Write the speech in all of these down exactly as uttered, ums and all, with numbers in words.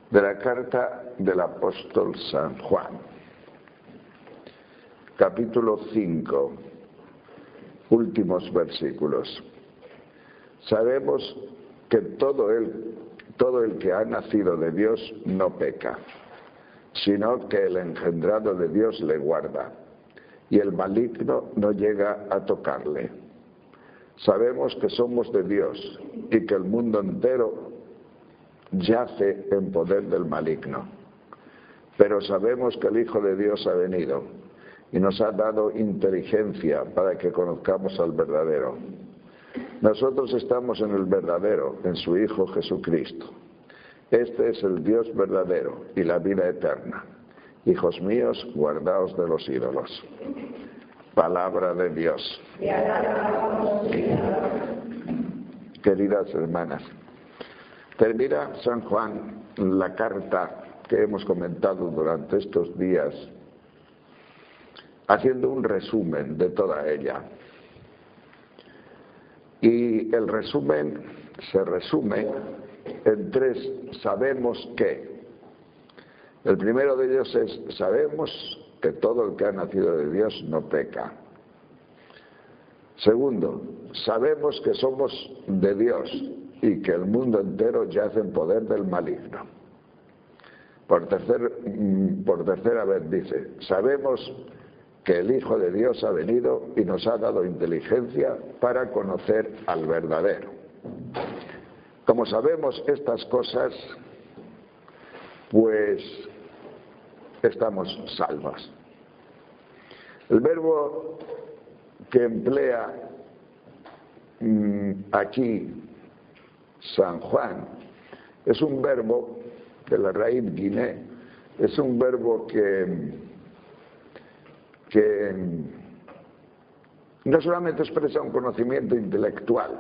De la carta del apóstol San Juan, capítulo cinco, últimos versículos. Sabemos que todo el, todo el que ha nacido de Dios no peca, sino que el engendrado de Dios le guarda, y el maligno no llega a tocarle. Sabemos que somos de Dios y que el mundo entero yace en poder del maligno. Pero sabemos que el Hijo de Dios ha venido y nos ha dado inteligencia para que conozcamos al verdadero. Nosotros estamos en el verdadero, en su Hijo Jesucristo. Este es el Dios verdadero y la vida eterna. Hijos míos, guardaos de los ídolos. Palabra de Dios. Queridas hermanas, termina San Juan la carta que hemos comentado durante estos días haciendo un resumen de toda ella. Y el resumen se resume en tres sabemos que. El primero de ellos es sabemos que todo el que ha nacido de Dios no peca. Segundo, sabemos que somos de Dios y que el mundo entero yace en poder del maligno. Por, tercer, por tercera vez dice, sabemos que el Hijo de Dios ha venido y nos ha dado inteligencia para conocer al verdadero. Como sabemos estas cosas, pues estamos salvos. El verbo que emplea mmm, aquí San Juan es un verbo de la raíz guiné, es un verbo que, que no solamente expresa un conocimiento intelectual,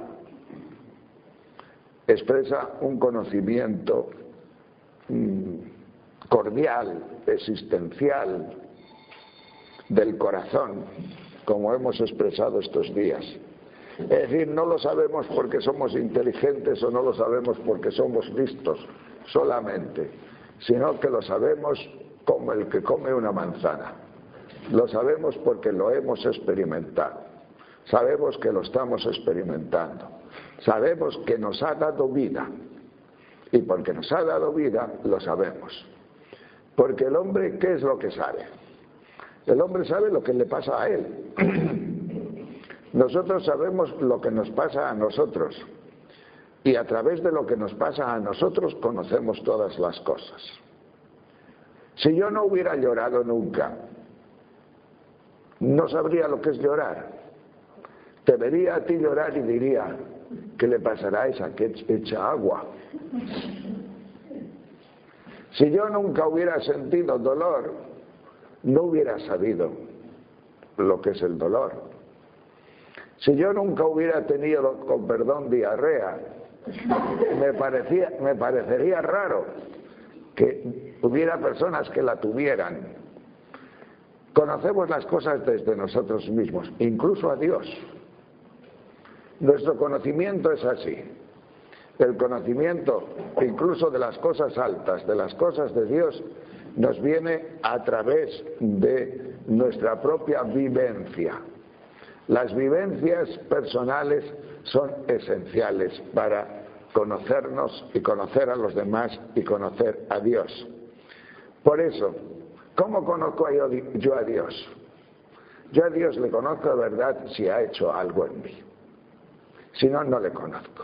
expresa un conocimiento mmm, cordial, existencial, del corazón, como hemos expresado estos días. Es decir, no lo sabemos porque somos inteligentes o no lo sabemos porque somos listos solamente, sino que lo sabemos como el que come una manzana. Lo sabemos porque lo hemos experimentado. Sabemos que lo estamos experimentando. Sabemos que nos ha dado vida. Y porque nos ha dado vida, lo sabemos. Porque el hombre, ¿qué es lo que sabe? El hombre sabe lo que le pasa a él. Nosotros sabemos lo que nos pasa a nosotros. Y a través de lo que nos pasa a nosotros conocemos todas las cosas. Si yo no hubiera llorado nunca, no sabría lo que es llorar. Te vería a ti llorar y diría, ¿qué le pasará a esa que echa agua? Si yo nunca hubiera sentido dolor, no hubiera sabido lo que es el dolor. Si yo nunca hubiera tenido, con perdón, diarrea, me, parecía, me parecería raro que hubiera personas que la tuvieran. Conocemos las cosas desde nosotros mismos, incluso a Dios. Nuestro conocimiento es así. El conocimiento, incluso de las cosas altas, de las cosas de Dios, nos viene a través de nuestra propia vivencia. Las vivencias personales son esenciales para conocernos y conocer a los demás y conocer a Dios. Por eso, ¿cómo conozco yo, yo a Dios? Yo a Dios le conozco de verdad si ha hecho algo en mí. Si no, no le conozco.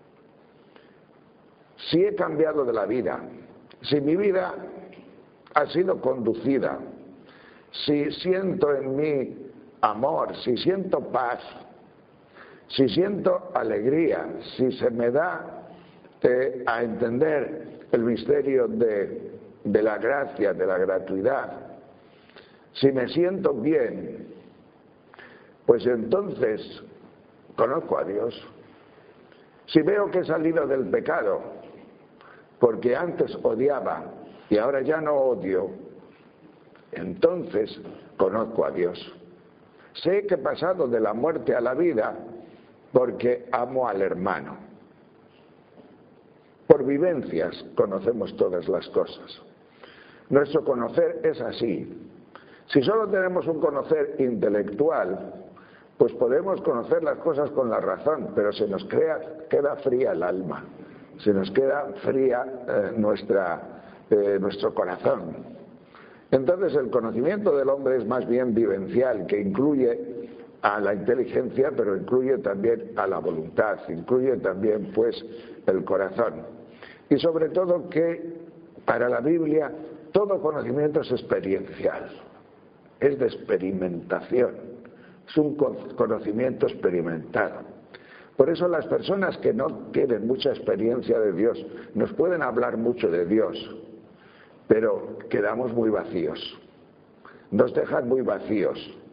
Si he cambiado de la vida, si mi vida ha sido conducida, si siento en mí amor, si siento paz, si siento alegría, si se me da eh, a entender el misterio de, de la gracia, de la gratuidad, si me siento bien, pues entonces conozco a Dios. Si veo que he salido del pecado, porque antes odiaba y ahora ya no odio, entonces conozco a Dios. Sé que he pasado de la muerte a la vida porque amo al hermano. Por vivencias conocemos todas las cosas. Nuestro conocer es así. Si solo tenemos un conocer intelectual, pues podemos conocer las cosas con la razón, pero se nos crea, queda fría el alma, se nos queda fría eh, nuestra, eh, nuestro corazón. Entonces el conocimiento del hombre es más bien vivencial, que incluye a la inteligencia, pero incluye también a la voluntad, incluye también pues el corazón. Y sobre todo que para la Biblia todo conocimiento es experiencial, es de experimentación, es un conocimiento experimentado. Por eso las personas que no tienen mucha experiencia de Dios nos pueden hablar mucho de Dios, pero quedamos muy vacíos, nos dejan muy vacíos,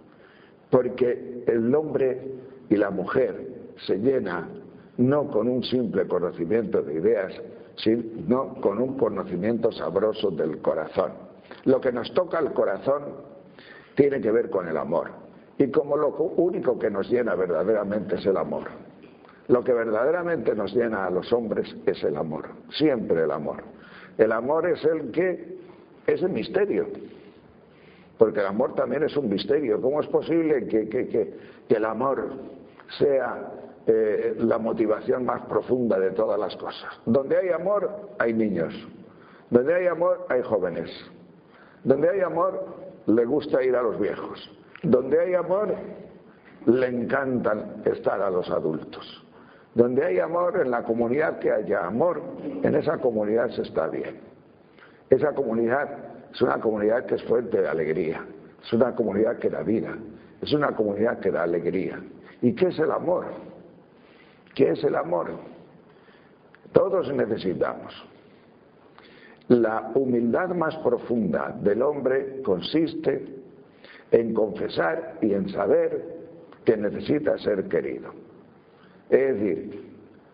porque el hombre y la mujer se llena no con un simple conocimiento de ideas, sino con un conocimiento sabroso del corazón. Lo que nos toca al corazón tiene que ver con el amor. Y como lo único que nos llena verdaderamente es el amor. Lo que verdaderamente nos llena a los hombres es el amor, siempre el amor. El amor es el que es el misterio, porque el amor también es un misterio. ¿Cómo es posible que, que, que, que el amor sea eh, la motivación más profunda de todas las cosas? Donde hay amor hay niños, donde hay amor hay jóvenes, donde hay amor le gusta ir a los viejos, donde hay amor le encantan estar a los adultos. Donde hay amor, en la comunidad que haya amor, en esa comunidad se está bien. Esa comunidad es una comunidad que es fuente de alegría, es una comunidad que da vida, es una comunidad que da alegría. ¿Y qué es el amor? ¿Qué es el amor? Todos necesitamos. La humildad más profunda del hombre consiste en confesar y en saber que necesita ser querido. Es decir,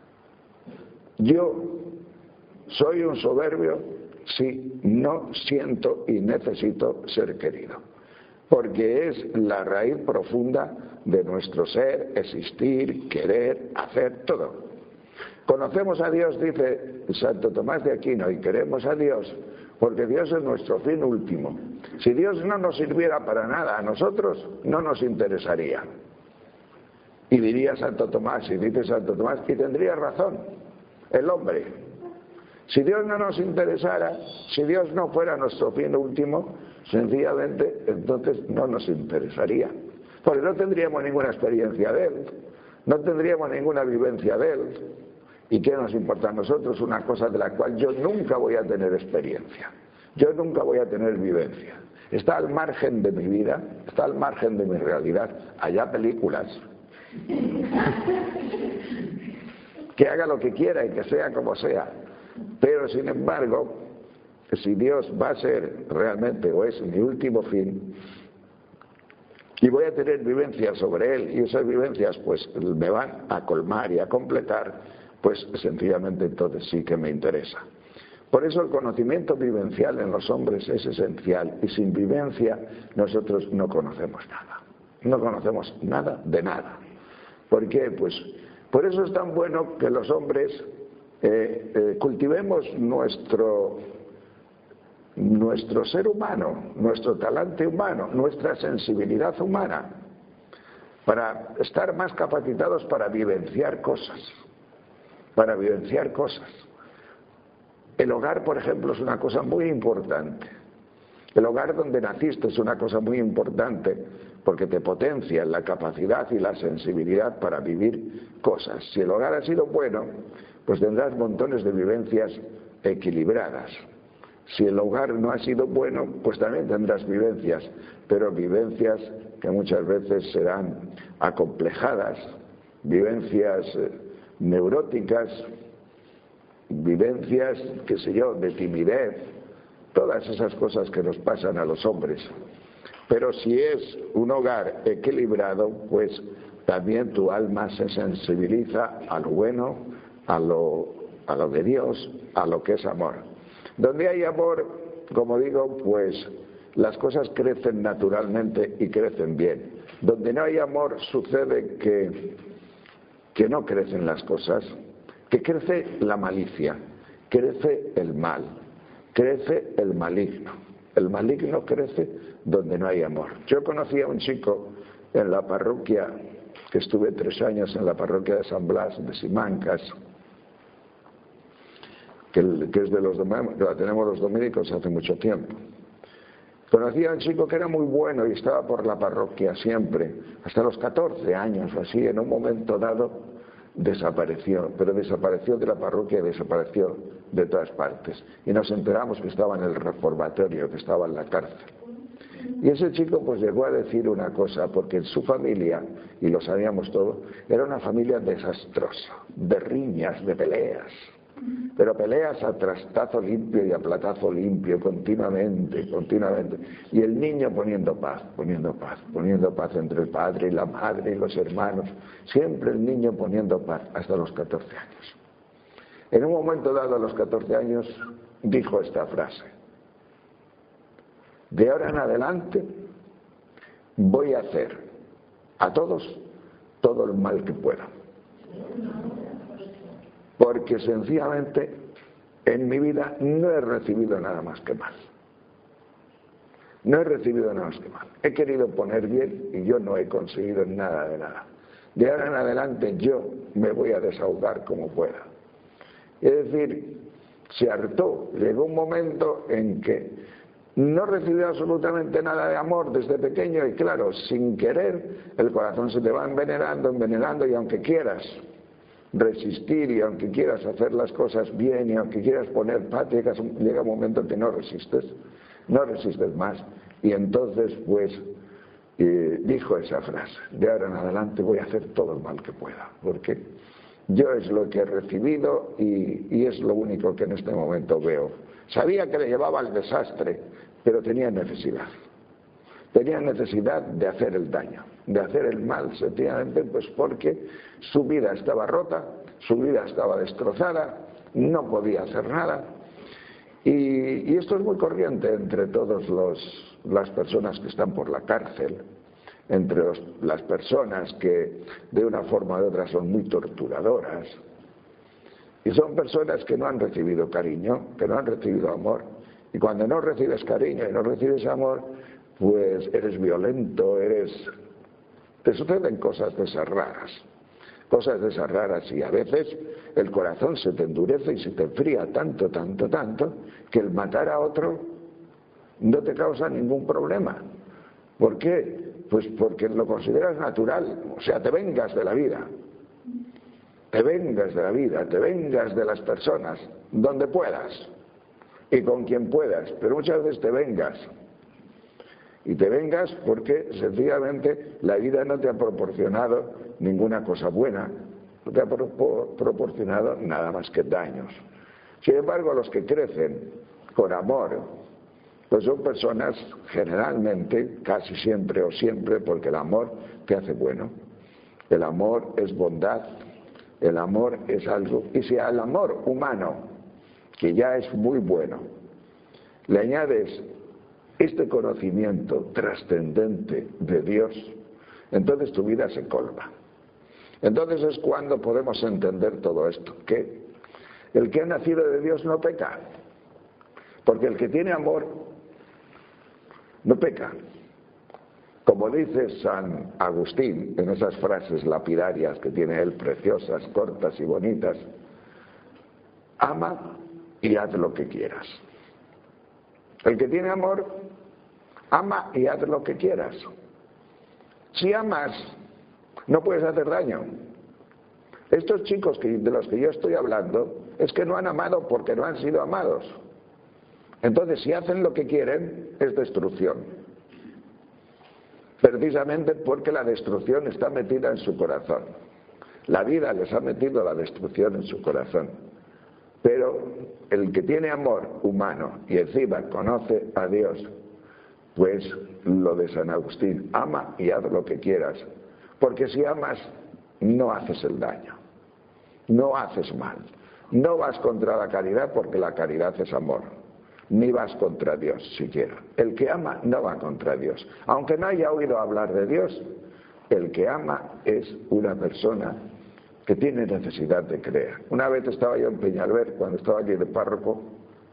yo soy un soberbio si no siento y necesito ser querido, porque es la raíz profunda de nuestro ser, existir, querer, hacer, todo. Conocemos a Dios, dice Santo Tomás de Aquino, y queremos a Dios porque Dios es nuestro fin último. Si Dios no nos sirviera para nada, a nosotros no nos interesaría. Y diría Santo Tomás, y dice Santo Tomás, y tendría razón el hombre. Si Dios no nos interesara, si Dios no fuera nuestro fin último, sencillamente entonces no nos interesaría. Porque no tendríamos ninguna experiencia de Él, no tendríamos ninguna vivencia de Él. ¿Y qué nos importa a nosotros? Una cosa de la cual yo nunca voy a tener experiencia, yo nunca voy a tener vivencia. Está al margen de mi vida, está al margen de mi realidad. Allá películas. Que haga lo que quiera y que sea como sea. Pero sin embargo, si Dios va a ser realmente o es mi último fin, y voy a tener vivencias sobre Él, y esas vivencias pues me van a colmar y a completar, pues sencillamente entonces sí que me interesa. Por eso el conocimiento vivencial en los hombres es esencial, y sin vivencia nosotros no conocemos nada, no conocemos nada de nada. ¿Por qué? Pues por eso es tan bueno que los hombres eh, eh, cultivemos nuestro, nuestro ser humano, nuestro talante humano, nuestra sensibilidad humana, para estar más capacitados para vivenciar cosas. para vivenciar cosas. El hogar, por ejemplo, es una cosa muy importante. El hogar donde naciste es una cosa muy importante porque te potencia la capacidad y la sensibilidad para vivir cosas. Si el hogar ha sido bueno, pues tendrás montones de vivencias equilibradas. Si el hogar no ha sido bueno, pues también tendrás vivencias, pero vivencias que muchas veces serán acomplejadas, vivencias neuróticas, vivencias, qué sé yo, de timidez, todas esas cosas que nos pasan a los hombres. Pero si es un hogar equilibrado, pues también tu alma se sensibiliza a lo bueno, a lo, a lo de Dios, a lo que es amor. Donde hay amor, como digo, pues las cosas crecen naturalmente y crecen bien. Donde no hay amor sucede que que no crecen las cosas, que crece la malicia. crece el mal, crece el maligno. El maligno crece donde no hay amor. Yo conocí a un chico en la parroquia, que estuve tres años en la parroquia de San Blas, de Simancas, que, el, que es de los dominicos, la tenemos los dominicos hace mucho tiempo. Conocí a un chico que era muy bueno y estaba por la parroquia siempre, hasta los catorce años o así. En un momento dado desapareció, pero desapareció de la parroquia y desapareció de todas partes. Y nos enteramos que estaba en el reformatorio, que estaba en la cárcel. Y ese chico pues llegó a decir una cosa, porque en su familia, y lo sabíamos todo, era una familia desastrosa, de riñas, de peleas. Pero peleas a trastazo limpio y a platazo limpio, continuamente, continuamente. Y el niño poniendo paz, poniendo paz, poniendo paz entre el padre y la madre y los hermanos. Siempre el niño poniendo paz, hasta los catorce años. En un momento dado, a los catorce años, dijo esta frase: de ahora en adelante voy a hacer a todos todo el mal que pueda. Porque sencillamente en mi vida no he recibido nada más que mal. No he recibido nada más que mal. He querido poner bien y yo no he conseguido nada de nada. De ahora en adelante yo me voy a desahogar como pueda. Es decir, se hartó. Llegó un momento en que no recibió absolutamente nada de amor desde pequeño y claro, sin querer, el corazón se te va envenenando, envenenando y aunque quieras resistir y aunque quieras hacer las cosas bien y aunque quieras poner paz, llega un momento en que no resistes, no resistes más. Y entonces pues eh, dijo esa frase: de ahora en adelante voy a hacer todo el mal que pueda, porque yo es lo que he recibido y, y es lo único que en este momento veo. Sabía que le llevaba al desastre, pero tenía necesidad. Tenía necesidad de hacer el daño, de hacer el mal, sencillamente pues porque su vida estaba rota, su vida estaba destrozada, no podía hacer nada. Y, y esto es muy corriente entre todas las personas que están por la cárcel, entre los, las personas que de una forma u otra son muy torturadoras. Y son personas que no han recibido cariño, que no han recibido amor. Y cuando no recibes cariño y no recibes amor, pues eres violento, eres... te suceden cosas de esas raras, cosas de esas raras y a veces el corazón se te endurece y se te enfría tanto, tanto, tanto, que el matar a otro no te causa ningún problema. ¿Por qué? Pues porque lo consideras natural, o sea, te vengas de la vida, te vengas de la vida, te vengas de las personas, donde puedas y con quien puedas, pero muchas veces te vengas. Y te vengas porque sencillamente la vida no te ha proporcionado ninguna cosa buena, no te ha pro proporcionado nada más que daños. Sin embargo, los que crecen con amor, pues son personas generalmente, casi siempre o siempre, porque el amor te hace bueno. El amor es bondad, el amor es algo, y si al amor humano, que ya es muy bueno, le añades este conocimiento trascendente de Dios, entonces tu vida se colma. Entonces es cuando podemos entender todo esto, que el que ha nacido de Dios no peca, porque el que tiene amor no peca. Como dice San Agustín en esas frases lapidarias que tiene él, preciosas, cortas y bonitas: ama y haz lo que quieras. El que tiene amor, ama y haz lo que quieras. Si amas, no puedes hacer daño. Estos chicos que, de los que yo estoy hablando, es que no han amado porque no han sido amados. Entonces, si hacen lo que quieren, es destrucción. Precisamente porque la destrucción está metida en su corazón. La vida les ha metido la destrucción en su corazón. Pero el que tiene amor humano y encima conoce a Dios, pues lo de San Agustín: ama y haz lo que quieras. Porque si amas, no haces el daño, no haces mal, no vas contra la caridad, porque la caridad es amor, ni vas contra Dios siquiera. El que ama no va contra Dios, aunque no haya oído hablar de Dios. El que ama es una persona que tiene necesidad de creer. Una vez estaba yo en Peñalver, cuando estaba allí de párroco,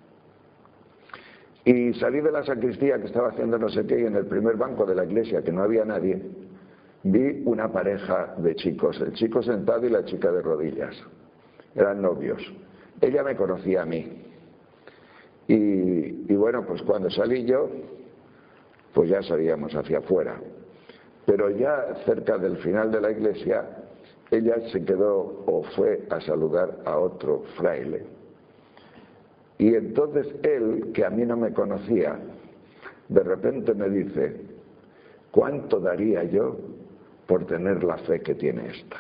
y salí de la sacristía que estaba haciendo no sé qué, y en el primer banco de la iglesia, que no había nadie, vi una pareja de chicos, el chico sentado y la chica de rodillas. Eran novios. Ella me conocía a mí. Y, y bueno, pues cuando salí yo, pues ya salíamos hacia afuera. Pero ya cerca del final de la iglesia, ella se quedó o fue a saludar a otro fraile. Y entonces él, que a mí no me conocía, de repente me dice: ¿cuánto daría yo por tener la fe que tiene esta?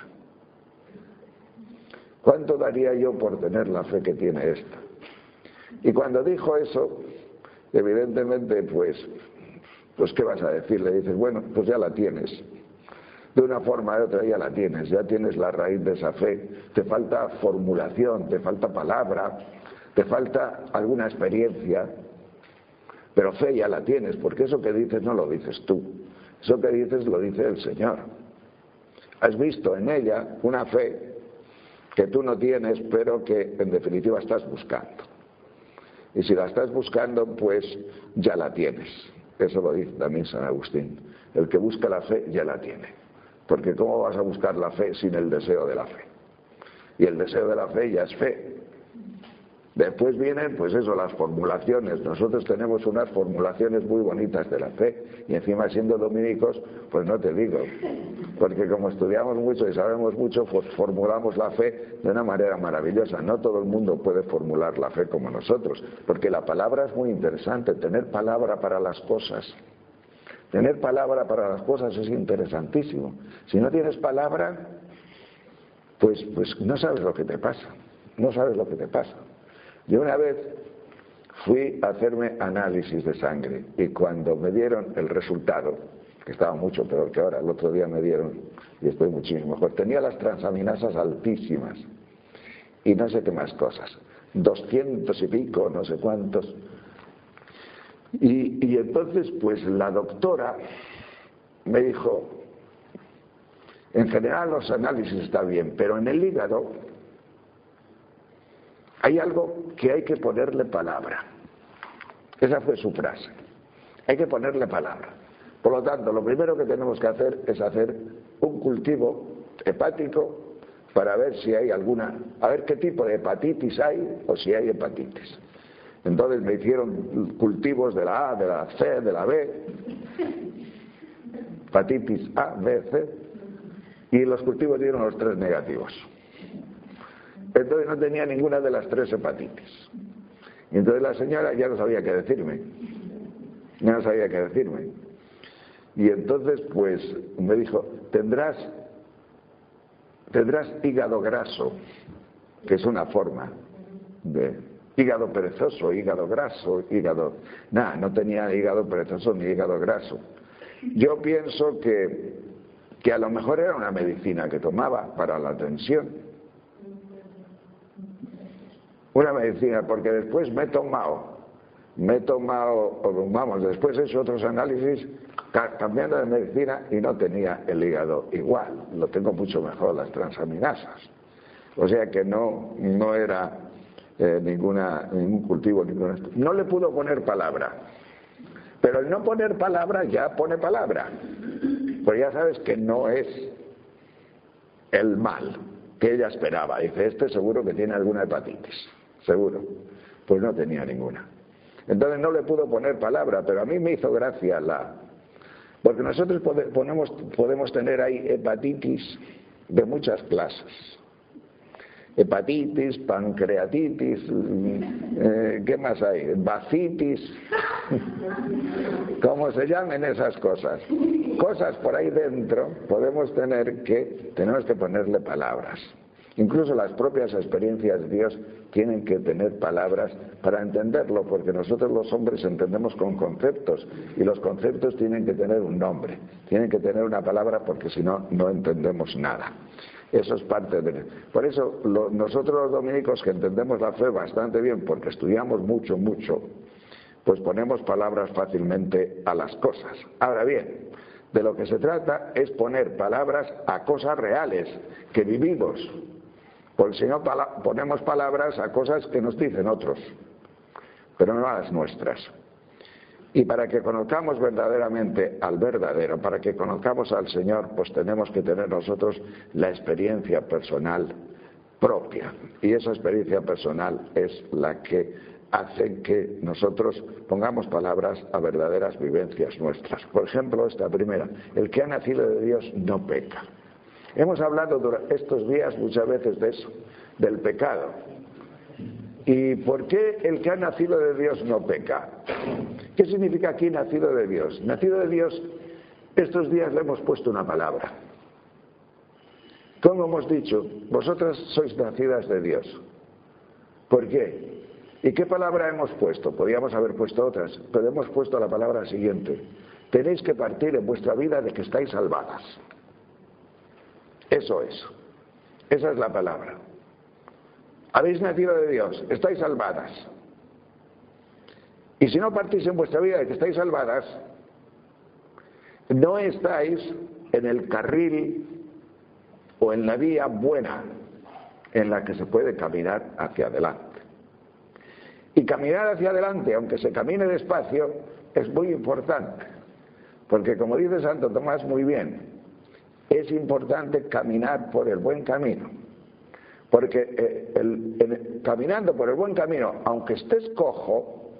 ¿Cuánto daría yo por tener la fe que tiene esta? Y cuando dijo eso, evidentemente, pues, pues ¿qué vas a decir? Le dices, bueno, pues ya la tienes. De una forma u otra ya la tienes, ya tienes la raíz de esa fe. Te falta formulación, te falta palabra, te falta alguna experiencia, pero fe ya la tienes, porque eso que dices no lo dices tú, eso que dices lo dice el Señor. Has visto en ella una fe que tú no tienes, pero que en definitiva estás buscando. Y si la estás buscando, pues ya la tienes. Eso lo dice también San Agustín. El que busca la fe ya la tiene. Porque ¿cómo vas a buscar la fe sin el deseo de la fe? Y el deseo de la fe ya es fe. Después vienen, pues eso, las formulaciones. Nosotros tenemos unas formulaciones muy bonitas de la fe, y encima siendo dominicos, pues no te digo, porque como estudiamos mucho y sabemos mucho, pues formulamos la fe de una manera maravillosa. No todo el mundo puede formular la fe como nosotros, porque la palabra es muy interesante, tener palabra para las cosas. Tener palabra para las cosas es interesantísimo. Si no tienes palabra, pues, pues no sabes lo que te pasa, no sabes lo que te pasa. Yo una vez fui a hacerme análisis de sangre y cuando me dieron el resultado, que estaba mucho peor que ahora, el otro día me dieron y estoy muchísimo mejor, tenía las transaminasas altísimas y no sé qué más cosas, doscientos y pico, no sé cuántos. Y, y entonces pues la doctora me dijo, en general los análisis están bien, pero en el hígado hay algo que hay que ponerle palabra. Esa fue su frase. Hay que ponerle palabra. Por lo tanto, lo primero que tenemos que hacer es hacer un cultivo hepático para ver si hay alguna, a ver qué tipo de hepatitis hay o si hay hepatitis. Entonces me hicieron cultivos de la A, de la C, de la B, hepatitis A, B, C, y los cultivos dieron los tres negativos. Entonces no tenía ninguna de las tres hepatitis. Y entonces la señora ya no sabía qué decirme. Ya no sabía qué decirme. Y entonces pues me dijo, tendrás, tendrás hígado graso, que es una forma de hígado perezoso, hígado graso, hígado... Nada, no tenía hígado perezoso ni hígado graso. Yo pienso que, que a lo mejor era una medicina que tomaba para la tensión. Una medicina, porque después me he tomado, me he tomado, vamos, después he hecho otros análisis cambiando de medicina y no tenía el hígado igual, lo tengo mucho mejor, las transaminasas. O sea que no, no era eh, ninguna, ningún cultivo, ninguna... No le pudo poner palabra, pero el no poner palabra ya pone palabra, pues ya sabes que no es el mal que ella esperaba. Dice, este seguro que tiene alguna hepatitis. Seguro, pues no tenía ninguna. Entonces no le pudo poner palabra, pero a mí me hizo gracia la... Porque nosotros pode, ponemos, podemos tener ahí hepatitis de muchas clases. Hepatitis, pancreatitis, eh, ¿qué más hay? Vacitis, como se llamen esas cosas. Cosas por ahí dentro podemos tener que, tenemos que ponerle palabras. Incluso las propias experiencias de Dios tienen que tener palabras para entenderlo, porque nosotros los hombres entendemos con conceptos y los conceptos tienen que tener un nombre, tienen que tener una palabra, porque si no, no entendemos nada. Eso es parte de... Por eso lo, nosotros los dominicos, que entendemos la fe bastante bien, porque estudiamos mucho, mucho, pues ponemos palabras fácilmente a las cosas. Ahora bien, de lo que se trata es poner palabras a cosas reales que vivimos. Porque si no ponemos palabras a cosas que nos dicen otros, pero no a las nuestras. Y para que conozcamos verdaderamente al verdadero, para que conozcamos al Señor, pues tenemos que tener nosotros la experiencia personal propia. Y esa experiencia personal es la que hace que nosotros pongamos palabras a verdaderas vivencias nuestras. Por ejemplo, esta primera: el que ha nacido de Dios no peca. Hemos hablado durante estos días muchas veces de eso, del pecado. ¿Y por qué el que ha nacido de Dios no peca? ¿Qué significa aquí nacido de Dios? Nacido de Dios, estos días le hemos puesto una palabra. Como hemos dicho, vosotras sois nacidas de Dios. ¿Por qué? ¿Y qué palabra hemos puesto? Podríamos haber puesto otras, pero hemos puesto la palabra siguiente: tenéis que partir en vuestra vida de que estáis salvadas. Eso es. Esa es la palabra. Habéis nacido de Dios, estáis salvadas. Y si no partís en vuestra vida de que estáis salvadas, no estáis en el carril o en la vía buena en la que se puede caminar hacia adelante. Y caminar hacia adelante, aunque se camine despacio, es muy importante. Porque, como dice Santo Tomás muy bien, es importante caminar por el buen camino. Porque eh, el, el, caminando por el buen camino, aunque estés cojo,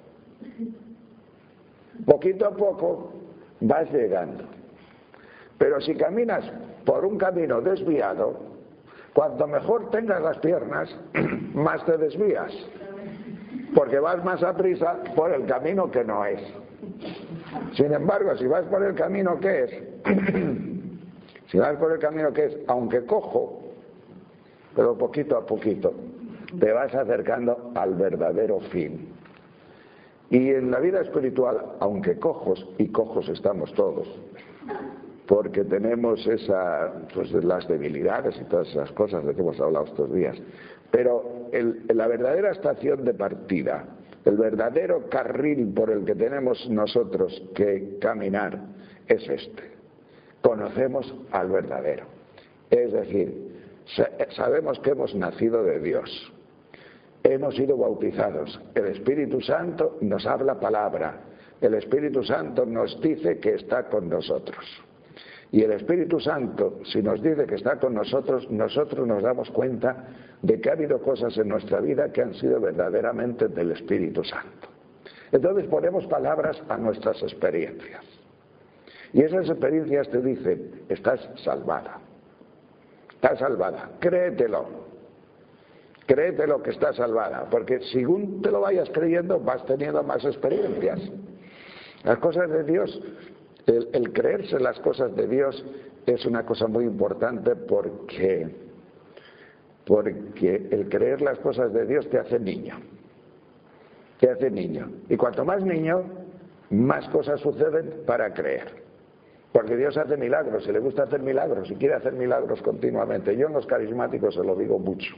poquito a poco vas llegando. Pero si caminas por un camino desviado, cuanto mejor tengas las piernas, más te desvías. Porque vas más a prisa por el camino que no es. Sin embargo, si vas por el camino que es, si vas por el camino que es, aunque cojo, pero poquito a poquito, te vas acercando al verdadero fin. Y en la vida espiritual, aunque cojos, y cojos estamos todos, porque tenemos esa, pues, las debilidades y todas esas cosas de que hemos hablado estos días, pero el, la verdadera estación de partida, el verdadero carril por el que tenemos nosotros que caminar es este: conocemos al verdadero, es decir, sabemos que hemos nacido de Dios, hemos sido bautizados, el Espíritu Santo nos habla palabra, el Espíritu Santo nos dice que está con nosotros. Y el Espíritu Santo, si nos dice que está con nosotros, nosotros nos damos cuenta de que ha habido cosas en nuestra vida que han sido verdaderamente del Espíritu Santo. Entonces ponemos palabras a nuestras experiencias. Y esas experiencias te dicen: estás salvada. Estás salvada. Créetelo. Créetelo que estás salvada. Porque según te lo vayas creyendo, vas teniendo más experiencias. Las cosas de Dios... El, el creerse las cosas de Dios es una cosa muy importante porque, porque el creer las cosas de Dios te hace niño. Te hace niño. Y cuanto más niño, más cosas suceden para creer. Porque Dios hace milagros, y le gusta hacer milagros, y quiere hacer milagros continuamente. Yo en los carismáticos se lo digo mucho.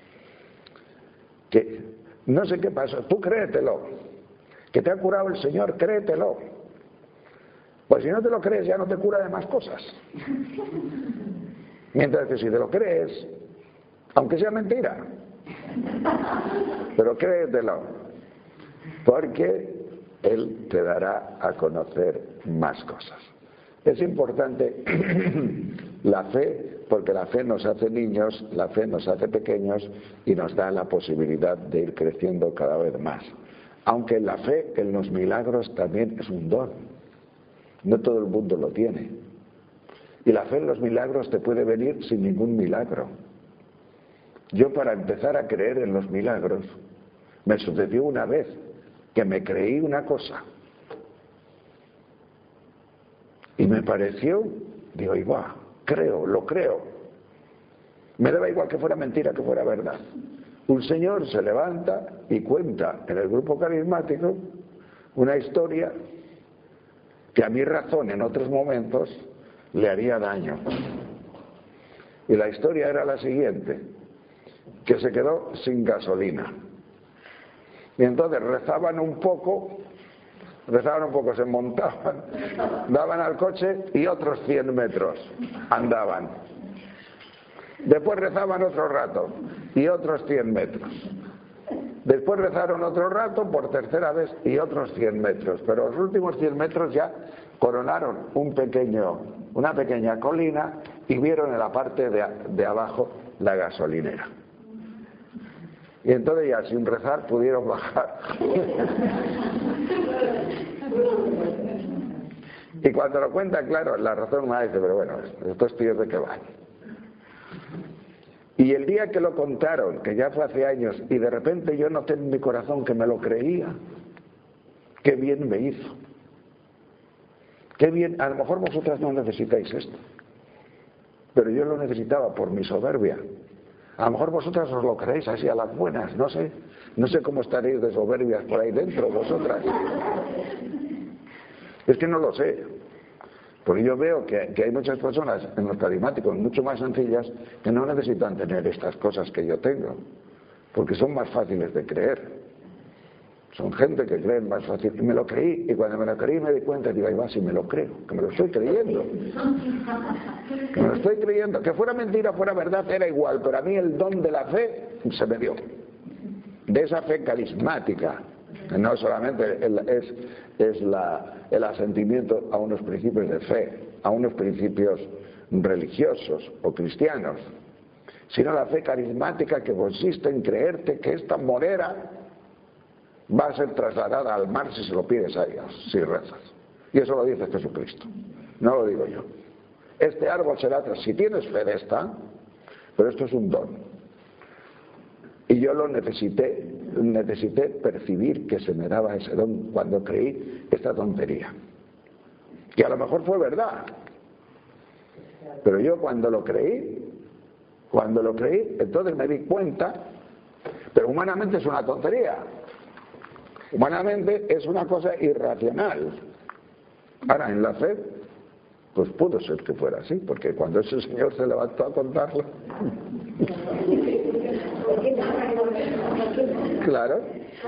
Que no sé qué pasa, tú créetelo. Que te ha curado el Señor, créetelo. Pues si no te lo crees, ya no te cura de más cosas. Mientras que si te lo crees, aunque sea mentira, pero créetelo, porque Él te dará a conocer más cosas. Es importante la fe, porque la fe nos hace niños, la fe nos hace pequeños y nos da la posibilidad de ir creciendo cada vez más. Aunque la fe en los milagros también es un don. No todo el mundo lo tiene. Y la fe en los milagros te puede venir sin ningún milagro. Yo, para empezar a creer en los milagros, me sucedió una vez que me creí una cosa. Y me pareció, digo, igual, creo, lo creo. Me daba igual que fuera mentira, que fuera verdad. Un señor se levanta y cuenta en el grupo carismático una historia que a mi razón en otros momentos le haría daño. Y la historia era la siguiente: que se quedó sin gasolina. Y entonces rezaban un poco, rezaban un poco, se montaban, daban al coche y otros cien metros andaban. Después rezaban otro rato y otros cien metros. Después rezaron otro rato por tercera vez y otros cien metros, pero los últimos cien metros ya coronaron un pequeño, una pequeña colina y vieron en la parte de, de abajo la gasolinera. Y entonces ya sin rezar pudieron bajar. Y cuando lo cuenta, claro, la razón humana dice, pero bueno, estos tíos de qué van. Y el día que lo contaron, que ya fue hace años, y de repente yo noté en mi corazón que me lo creía, qué bien me hizo. Qué bien, a lo mejor vosotras no necesitáis esto, pero yo lo necesitaba por mi soberbia. A lo mejor vosotras os lo creéis así a las buenas, no sé, no sé cómo estaréis de soberbias por ahí dentro vosotras. Es que no lo sé, porque yo veo que, que hay muchas personas en los carismáticos mucho más sencillas que no necesitan tener estas cosas que yo tengo, porque son más fáciles de creer. Son gente que creen más fácil. Y me lo creí, y cuando me lo creí me di cuenta y digo, ahí va, si me lo creo, que me lo estoy creyendo. Que me lo estoy creyendo. Que fuera mentira, fuera verdad, era igual, pero a mí el don de la fe se me dio. De esa fe carismática, que no solamente es, es la, el asentimiento a unos principios de fe, a unos principios religiosos o cristianos, sino la fe carismática que consiste en creerte que esta moneda va a ser trasladada al mar si se lo pides a Dios, si rezas. Y eso lo dice Jesucristo, no lo digo yo. Este árbol será tras, si tienes fe de esta, pero esto es un don. Y yo lo necesité, necesité percibir que se me daba ese don cuando creí esta tontería. Que a lo mejor fue verdad, pero yo cuando lo creí, cuando lo creí, entonces me di cuenta, pero humanamente es una tontería. Humanamente es una cosa irracional. Ahora, en la fe, pues pudo ser que fuera así, porque cuando ese señor se levantó a contarlo... Claro.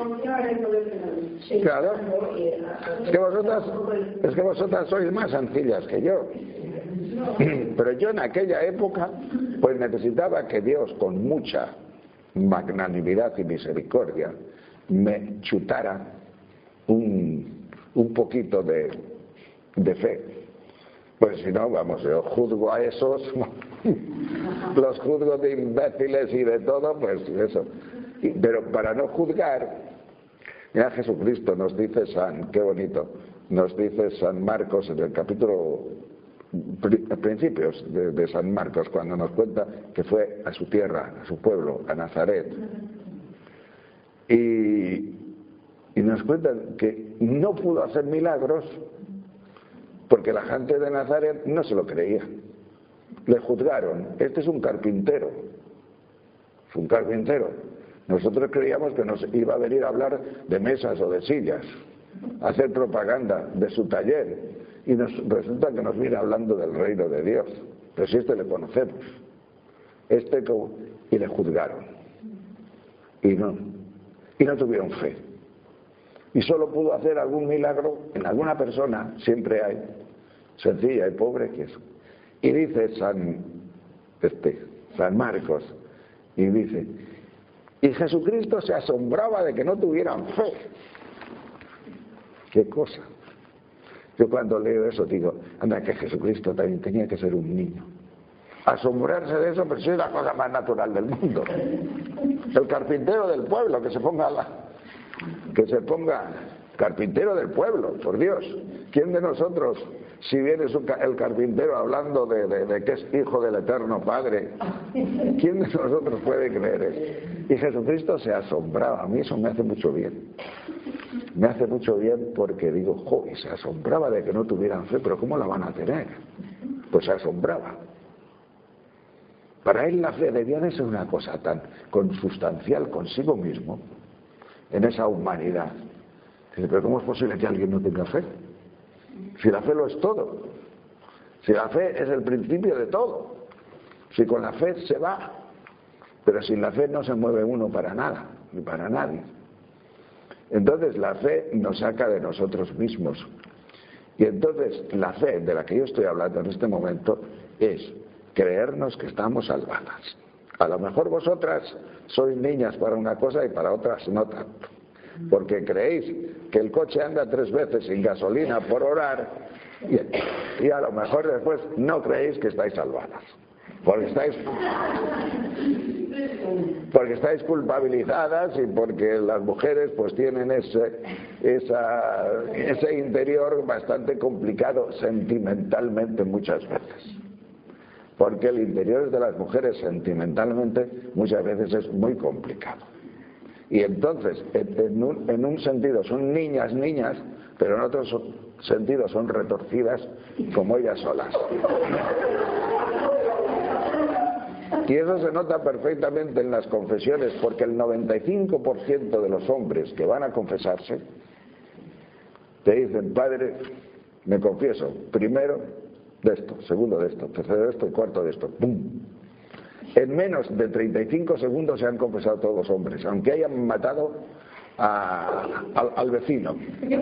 Claro. Es que vosotras, es que vosotras sois más sencillas que yo. Pero yo en aquella época, pues necesitaba que Dios, con mucha magnanimidad y misericordia, me chutara un, un poquito de, de fe. Pues si no, vamos, yo juzgo a esos, los juzgo de imbéciles y de todo, pues eso. Y, pero para no juzgar, mira, Jesucristo nos dice San, qué bonito, nos dice San Marcos en el capítulo, principios de, de San Marcos, cuando nos cuenta que fue a su tierra, a su pueblo, a Nazaret. Y, y nos cuentan que no pudo hacer milagros porque la gente de Nazaret no se lo creía. Le juzgaron, este es un carpintero, es un carpintero. Nosotros creíamos que nos iba a venir a hablar de mesas o de sillas, a hacer propaganda de su taller, y nos resulta que nos viene hablando del reino de Dios. Pero si este le conocemos, este como, y le juzgaron, y no. Y no tuvieron fe. Y solo pudo hacer algún milagro en alguna persona, siempre hay, sencilla y pobre que eso. Y dice San, este, San Marcos, y dice, y Jesucristo se asombraba de que no tuvieran fe. ¿Qué cosa? Yo cuando leo eso digo, anda, que Jesucristo también tenía que ser un niño. Asombrarse de eso, pero sí es la cosa más natural del mundo. El carpintero del pueblo, que se ponga la, que se ponga carpintero del pueblo, por Dios. ¿Quién de nosotros, si viene el carpintero hablando de, de, de que es hijo del eterno Padre, quién de nosotros puede creer eso? Y Jesucristo se asombraba. A mí eso me hace mucho bien. Me hace mucho bien porque digo, jo, y se asombraba de que no tuvieran fe, pero ¿cómo la van a tener? Pues se asombraba. Para él la fe debía de ser una cosa tan consustancial consigo mismo, en esa humanidad. Dice, pero ¿cómo es posible que alguien no tenga fe? Si la fe lo es todo. Si la fe es el principio de todo. Si con la fe se va. Pero sin la fe no se mueve uno para nada, ni para nadie. Entonces la fe nos saca de nosotros mismos. Y entonces la fe de la que yo estoy hablando en este momento es creernos que estamos salvadas. A lo mejor vosotras sois niñas para una cosa y para otras no tanto, porque creéis que el coche anda tres veces sin gasolina por orar y, y a lo mejor después no creéis que estáis salvadas, porque estáis porque estáis culpabilizadas y porque las mujeres pues tienen ese esa, ese interior bastante complicado sentimentalmente muchas veces. Porque el interior de las mujeres sentimentalmente muchas veces es muy complicado. Y entonces, en un, en un sentido son niñas, niñas, pero en otros sentidos son retorcidas como ellas solas. Y eso se nota perfectamente en las confesiones, porque el noventa y cinco por ciento de los hombres que van a confesarse te dicen: padre, me confieso, primero de esto, segundo de esto, tercero de esto y cuarto de esto. ¡Pum! En menos de treinta y cinco segundos se han confesado todos los hombres, aunque hayan matado a, al, al vecino.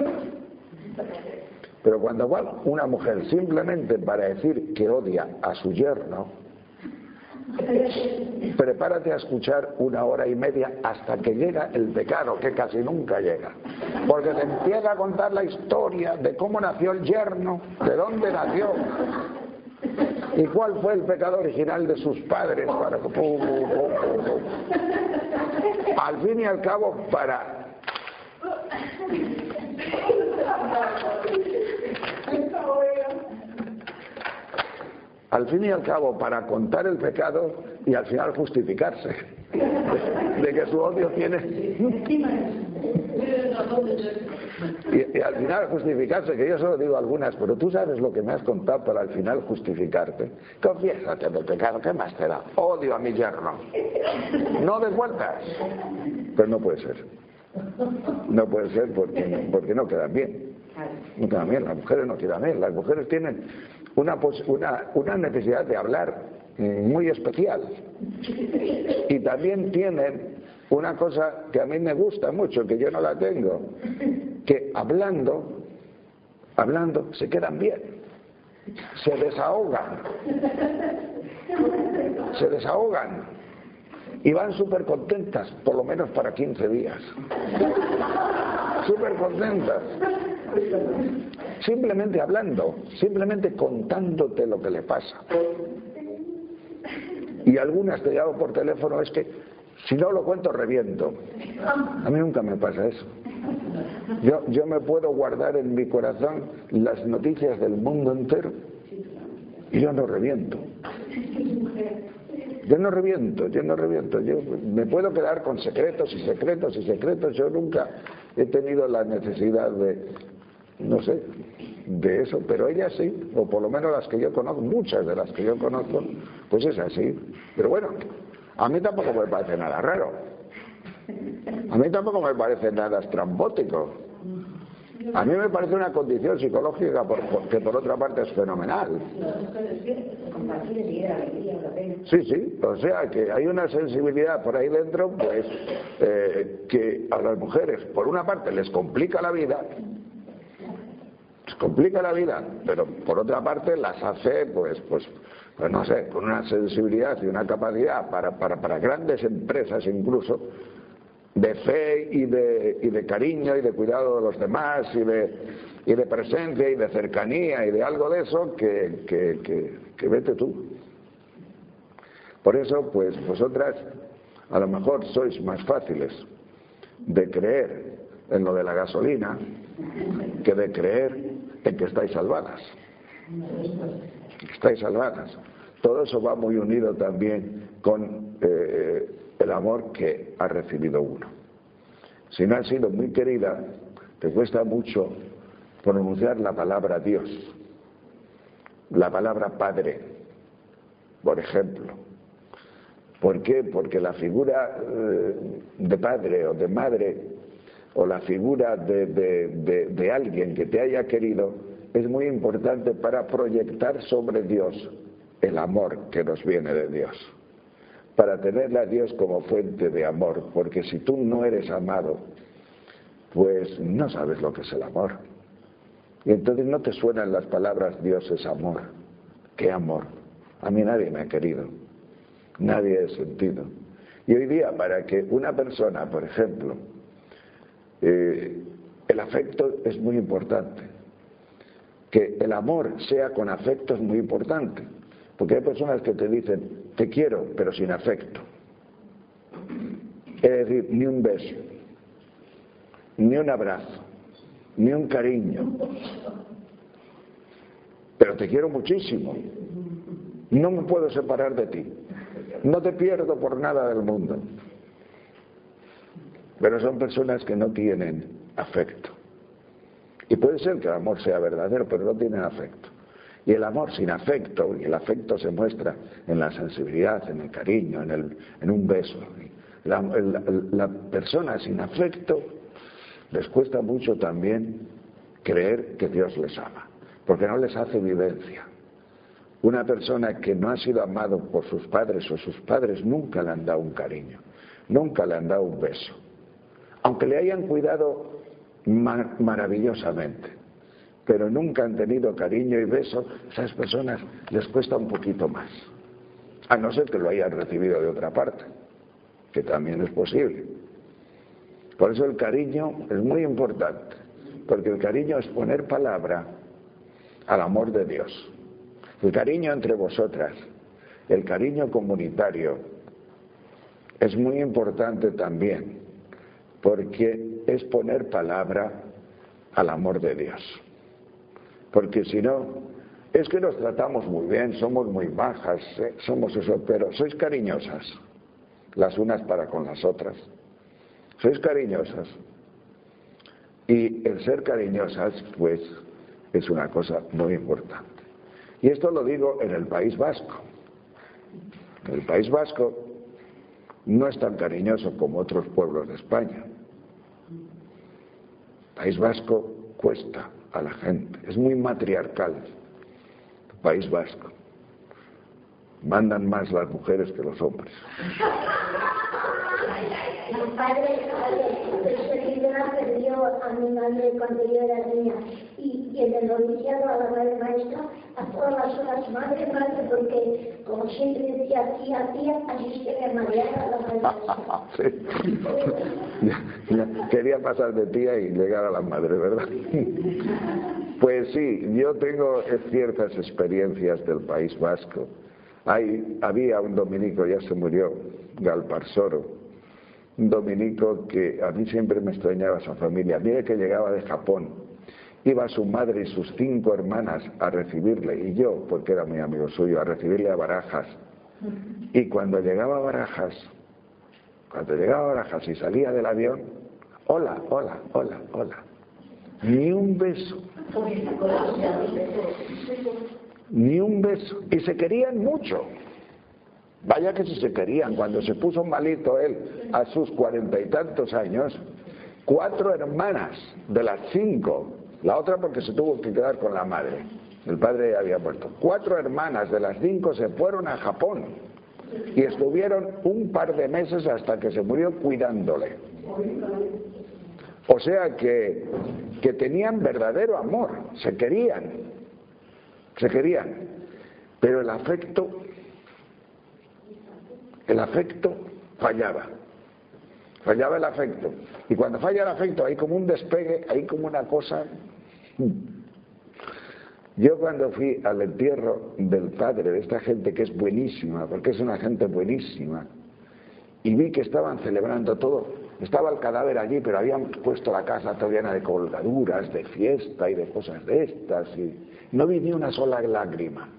Pero cuando va una mujer simplemente para decir que odia a su yerno, prepárate a escuchar una hora y media hasta que llega el pecado, que casi nunca llega, porque te empieza a contar la historia de cómo nació el yerno, de dónde nació y cuál fue el pecado original de sus padres, para que pum, pum, pum, pum. Al fin y al cabo, para al fin y al cabo para contar el pecado y al final justificarse de, de que su odio tiene y, y al final justificarse, que yo solo digo algunas, pero tú sabes lo que me has contado para al final justificarte. Confiésate del pecado, ¿qué más te da? Odio a mi yerno, no des vueltas. Pero no puede ser, no puede ser porque, porque no quedan bien, no quedan bien, las mujeres no quedan bien, las mujeres tienen Una, una, una necesidad de hablar muy especial, y también tienen una cosa que a mí me gusta mucho, que yo no la tengo, que hablando hablando se quedan bien, se desahogan se desahogan y van súper contentas, por lo menos para quince días, súper contentas, simplemente hablando, simplemente contándote lo que le pasa. Y algunas te llamo por teléfono, es que si no lo cuento reviento. A mí nunca me pasa eso. Yo, yo me puedo guardar en mi corazón las noticias del mundo entero y yo no reviento. Yo no reviento, yo no reviento, yo me puedo quedar con secretos y secretos y secretos. Yo nunca he tenido la necesidad de, no sé, de eso, pero ellas sí, o por lo menos las que yo conozco, muchas de las que yo conozco, pues es así. Pero bueno, a mí tampoco me parece nada raro, a mí tampoco me parece nada estrambótico. A mí me parece una condición psicológica por, por, que por otra parte es fenomenal. Sí, sí, o sea que hay una sensibilidad por ahí dentro, pues eh, que a las mujeres por una parte les complica la vida, les complica la vida, pero por otra parte las hace, pues, pues, pues no sé, con una sensibilidad y una capacidad para, para, para grandes empresas incluso, de fe y de, y de cariño y de cuidado de los demás y de, y de presencia y de cercanía y de algo de eso que, que, que, que vete tú. Por eso, pues vosotras a lo mejor sois más fáciles de creer en lo de la gasolina que de creer en que estáis salvadas. Que estáis salvadas. Todo eso va muy unido también con eh, el amor que ha recibido uno. Si no has sido muy querida, te cuesta mucho pronunciar la palabra Dios, la palabra Padre, por ejemplo. ¿Por qué? Porque la figura eh, de padre o de madre, o la figura de, de, de, de alguien que te haya querido, es muy importante para proyectar sobre Dios el amor que nos viene de Dios, para tenerle a Dios como fuente de amor, porque si tú no eres amado, pues no sabes lo que es el amor. Y entonces no te suenan las palabras Dios es amor. ¿Qué amor? A mí nadie me ha querido. nadie de sentido. Y hoy día, para que una persona, por ejemplo, eh, el afecto es muy importante. Que el amor sea con afecto es muy importante. Porque hay personas que te dicen, te quiero, pero sin afecto. Es decir, ni un beso, ni un abrazo, ni un cariño. Pero te quiero muchísimo. No me puedo separar de ti. No te pierdo por nada del mundo. Pero son personas que no tienen afecto. Y puede ser que el amor sea verdadero, pero no tienen afecto. Y el amor sin afecto, y el afecto se muestra en la sensibilidad, en el cariño, en, el, en un beso. La, la, la persona sin afecto les cuesta mucho también creer que Dios les ama, porque no les hace vivencia. Una persona que no ha sido amado por sus padres o sus padres nunca le han dado un cariño, nunca le han dado un beso, aunque le hayan cuidado mar- maravillosamente, pero nunca han tenido cariño y beso. A esas personas les cuesta un poquito más, a no ser que lo hayan recibido de otra parte, que también es posible. Por eso el cariño es muy importante, porque el cariño es poner palabra al amor de Dios. El cariño entre vosotras, el cariño comunitario, es muy importante también, porque es poner palabra al amor de Dios. Porque si no, es que nos tratamos muy bien, somos muy bajas, ¿eh? somos eso, pero sois cariñosas, las unas para con las otras. Sois cariñosas. Y el ser cariñosas, pues, es una cosa muy importante. Y esto lo digo en el País Vasco. El País Vasco no es tan cariñoso como otros pueblos de España. El País Vasco cuesta a la gente, es muy matriarcal. El País Vasco. Mandan más las mujeres que los hombres. Mi padre, ese libro perdió a mi madre cuando yo era niña, y, y en el noviciado a la madre maestra, a todas las horas, madre, madre, porque como siempre decía tía, tía, así se me mareaba a la madre maestra. Sí. ya, ya, quería pasar de tía y llegar a la madre, ¿verdad? Pues sí, yo tengo ciertas experiencias del País Vasco. Hay, había un dominico, ya se murió, Galparsoro, un dominico que a mí siempre me extrañaba esa familia. Mire que llegaba de Japón, iba su madre y sus cinco hermanas a recibirle, y yo, porque era muy amigo suyo, a recibirle a Barajas. Y cuando llegaba a Barajas, cuando llegaba a Barajas y salía del avión, hola, hola, hola, hola, ni un beso. Ni un beso. Y se querían mucho. Vaya que si se querían. Cuando se puso malito él a sus cuarenta y tantos años, cuatro hermanas de las cinco, la otra porque se tuvo que quedar con la madre, el padre había muerto, cuatro hermanas de las cinco se fueron a Japón y estuvieron un par de meses hasta que se murió cuidándole. O sea que, que tenían verdadero amor, se querían. Se querían, pero el afecto, el afecto fallaba, fallaba el afecto. Y cuando falla el afecto hay como un despegue, hay como una cosa. Yo cuando fui al entierro del padre de esta gente que es buenísima, porque es una gente buenísima, y vi que estaban celebrando todo, estaba el cadáver allí, pero habían puesto la casa toda llena de colgaduras, de fiesta y de cosas de estas, y no vi ni una sola lágrima,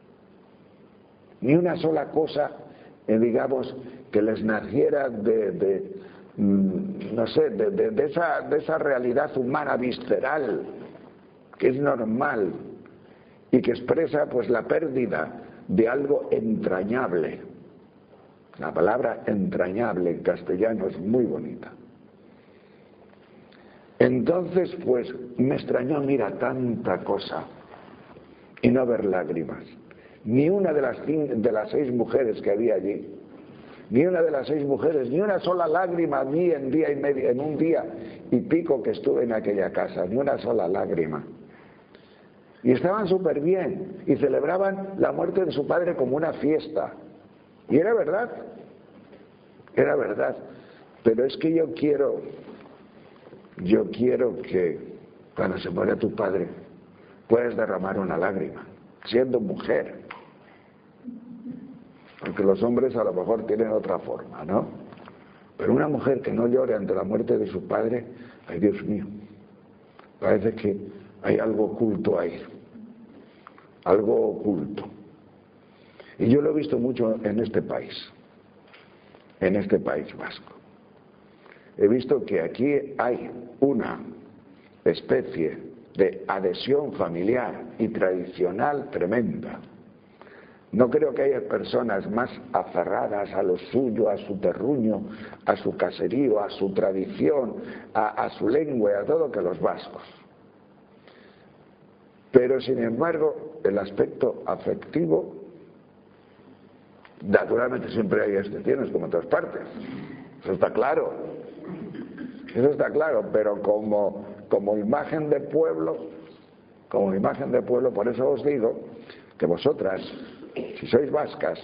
ni una sola cosa, eh, digamos, que les naciera de, de mm, no sé, de, de, de, esa, de esa realidad humana visceral, que es normal, y que expresa pues la pérdida de algo entrañable. La palabra entrañable en castellano es muy bonita. Entonces, pues, me extrañó, mira, tanta cosa, y no ver lágrimas. Ni una de las, cinco, de las seis mujeres que había allí, ni una de las seis mujeres, ni una sola lágrima a mí en, día y medio, en un día y pico que estuve en aquella casa, ni una sola lágrima. Y estaban súper bien, y celebraban la muerte de su padre como una fiesta. Y era verdad, era verdad. Pero es que yo quiero, yo quiero que cuando se muera tu padre puedas derramar una lágrima, siendo mujer. Porque los hombres a lo mejor tienen otra forma, ¿no? Pero una mujer que no llore ante la muerte de su padre, ay Dios mío, parece que hay algo oculto ahí, algo oculto. Y yo lo he visto mucho en este país, en este país vasco. He visto que aquí hay una especie de adhesión familiar y tradicional tremenda. No creo que haya personas más aferradas a lo suyo, a su terruño, a su caserío, a su tradición, a, a su lengua, a todo, que los vascos. Pero sin embargo, el aspecto afectivo, naturalmente siempre hay excepciones como en todas partes, eso está claro, eso está claro, pero como, como imagen de pueblo, como imagen de pueblo, por eso os digo que vosotras, si sois vascas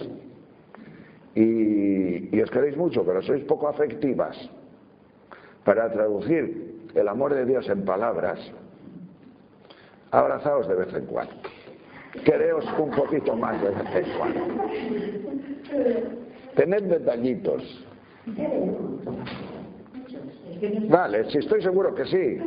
y, y os queréis mucho, pero sois poco afectivas, para traducir el amor de Dios en palabras, abrazaos de vez en cuando. Quereos un poquito más de vez en cuando. Tened detallitos. Vale, sí, estoy seguro que sí.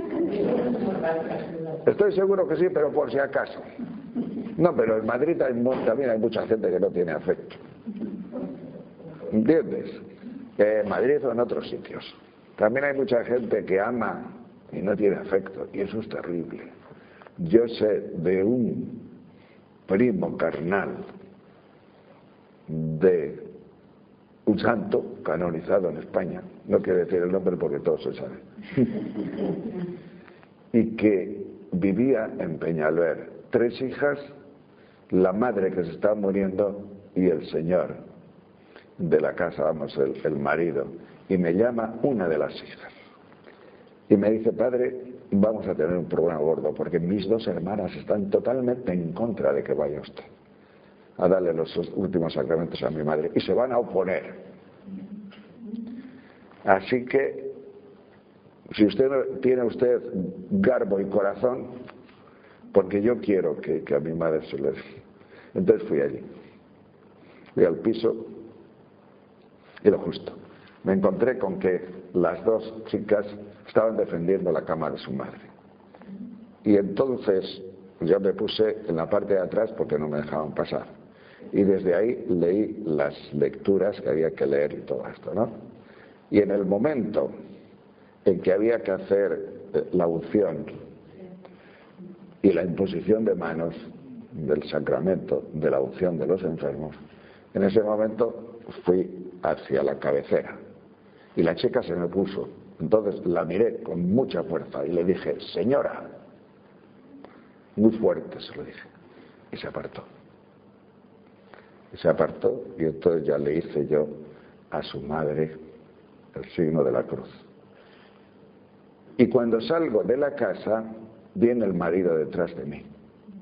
Estoy seguro que sí, pero por si acaso. No, pero en Madrid hay, también hay mucha gente que no tiene afecto. ¿Entiendes? En Madrid o en otros sitios. También hay mucha gente que ama y no tiene afecto, y eso es terrible. Yo sé de un primo carnal de un santo canonizado en España, no quiero decir el nombre porque todo se sabe, y que vivía en Peñalver, tres hijas, la madre que se estaba muriendo y el señor de la casa, vamos, el, el marido, y me llama una de las hijas y me dice: padre, vamos a tener un problema gordo porque mis dos hermanas están totalmente en contra de que vaya usted a darle los últimos sacramentos a mi madre y se van a oponer. Así que si usted tiene usted garbo y corazón, porque yo quiero que, que a mi madre se le... Entonces fui allí, fui al piso y lo justo. Me encontré con que las dos chicas estaban defendiendo la cama de su madre. Y entonces yo me puse en la parte de atrás porque no me dejaban pasar. Y desde ahí leí las lecturas que había que leer y todo esto, ¿no? Y en el momento en que había que hacer la unción y la imposición de manos del sacramento de la unción de los enfermos, en ese momento fui hacia la cabecera y la chica se me puso. Entonces la miré con mucha fuerza y le dije: señora, muy fuerte se lo dije, y se apartó. Y se apartó y entonces ya le hice yo a su madre el signo de la cruz. Y cuando salgo de la casa, viene el marido detrás de mí.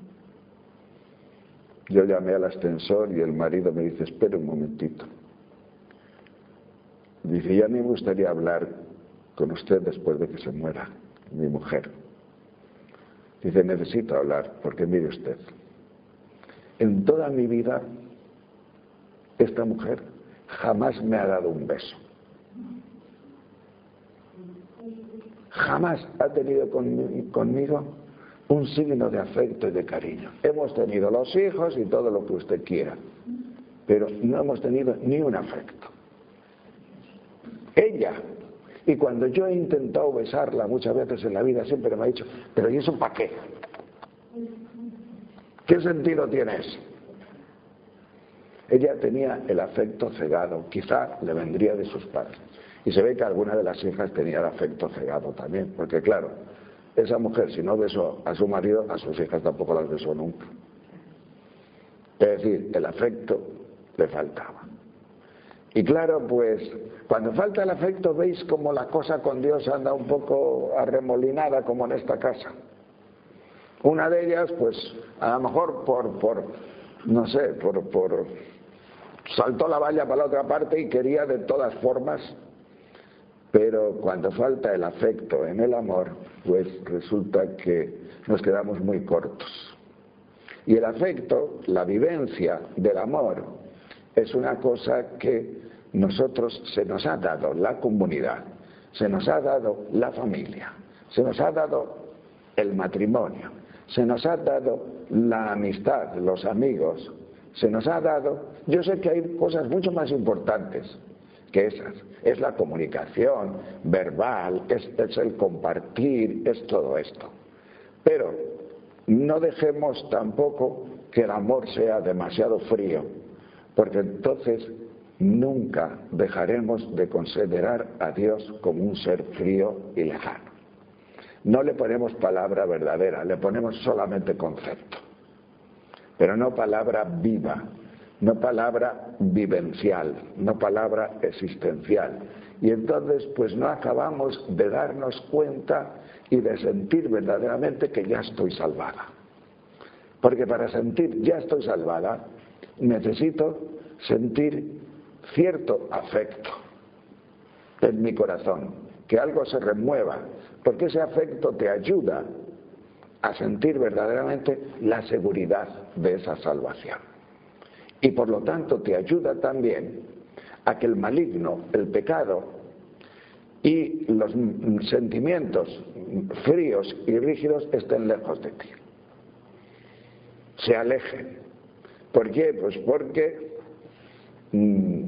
Yo llamé al ascensor y el marido me dice: espere un momentito. Dice: ya me gustaría hablar con usted después de que se muera mi mujer. Dice: necesito hablar, porque mire usted, en toda mi vida esta mujer jamás me ha dado un beso. Jamás ha tenido conmigo, conmigo un signo de afecto y de cariño. Hemos tenido los hijos y todo lo que usted quiera, pero no hemos tenido ni un afecto. Ella, y cuando yo he intentado besarla muchas veces en la vida, siempre me ha dicho: pero ¿y eso para qué? ¿Qué sentido tiene eso? Ella tenía el afecto cegado, quizá le vendría de sus padres. Y se ve que alguna de las hijas tenía el afecto cegado también, porque claro, esa mujer, si no besó a su marido, a sus hijas tampoco las besó nunca. Es decir, el afecto le faltaba. Y claro, pues, cuando falta el afecto, veis como la cosa con Dios anda un poco arremolinada, como en esta casa. Una de ellas, pues, a lo mejor por, por no sé, por, por saltó la valla para la otra parte y quería de todas formas, pero cuando falta el afecto en el amor, pues resulta que nos quedamos muy cortos. Y el afecto, la vivencia del amor, es una cosa que nosotros se nos ha dado la comunidad, se nos ha dado la familia, se nos ha dado el matrimonio, se nos ha dado la amistad, los amigos, se nos ha dado, yo sé que hay cosas mucho más importantes que esas, es la comunicación verbal, es, es el compartir, es todo esto. Pero no dejemos tampoco que el amor sea demasiado frío, porque entonces nunca dejaremos de considerar a Dios como un ser frío y lejano. No le ponemos palabra verdadera, le ponemos solamente concepto, pero no palabra viva, no palabra vivencial, no palabra existencial. Y entonces pues no acabamos de darnos cuenta y de sentir verdaderamente que ya estoy salvada. Porque para sentir ya estoy salvada, necesito sentir cierto afecto en mi corazón, que algo se remueva, porque ese afecto te ayuda a sentir verdaderamente la seguridad de esa salvación. Y por lo tanto te ayuda también a que el maligno, el pecado y los sentimientos fríos y rígidos estén lejos de ti, se alejen. ¿Por qué? Pues porque mmm,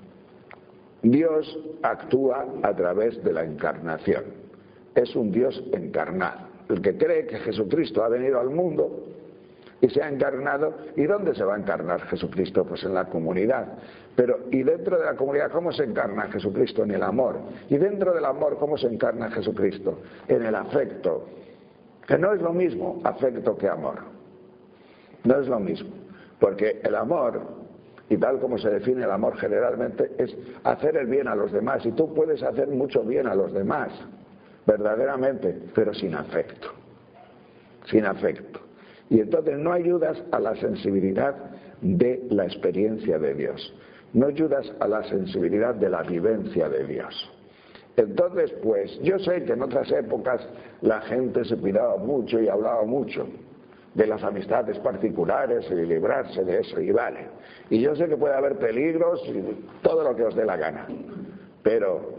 Dios actúa a través de la encarnación, es un Dios encarnado. El que cree que Jesucristo ha venido al mundo y se ha encarnado, ¿y dónde se va a encarnar Jesucristo? Pues en la comunidad. Pero, ¿y dentro de la comunidad cómo se encarna Jesucristo? En el amor. ¿Y dentro del amor cómo se encarna Jesucristo? En el afecto. Que no es lo mismo afecto que amor. No es lo mismo. Porque el amor, y tal como se define el amor generalmente, es hacer el bien a los demás. Y tú puedes hacer mucho bien a los demás, verdaderamente, pero sin afecto. Sin afecto. Y entonces no ayudas a la sensibilidad de la experiencia de Dios. No ayudas a la sensibilidad de la vivencia de Dios. Entonces, pues, yo sé que en otras épocas la gente se cuidaba mucho y hablaba mucho de las amistades particulares y de librarse de eso, y vale. Y yo sé que puede haber peligros y todo lo que os dé la gana. Pero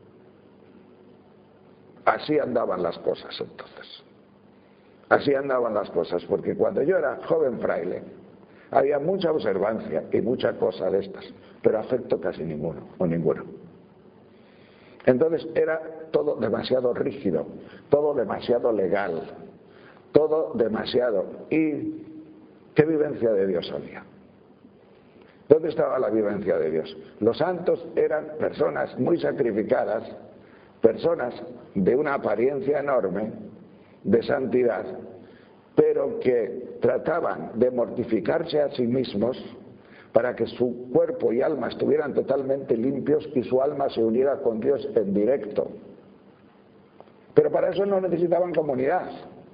así andaban las cosas entonces. Así andaban las cosas, porque cuando yo era joven fraile, había mucha observancia y mucha cosa de estas, pero afecto casi ninguno, o ninguno. Entonces era todo demasiado rígido, todo demasiado legal, todo demasiado. ¿Y qué vivencia de Dios había? ¿Dónde estaba la vivencia de Dios? Los santos eran personas muy sacrificadas, personas de una apariencia enorme, de santidad, pero que trataban de mortificarse a sí mismos para que su cuerpo y alma estuvieran totalmente limpios y su alma se uniera con Dios en directo. Pero para eso no necesitaban comunidad.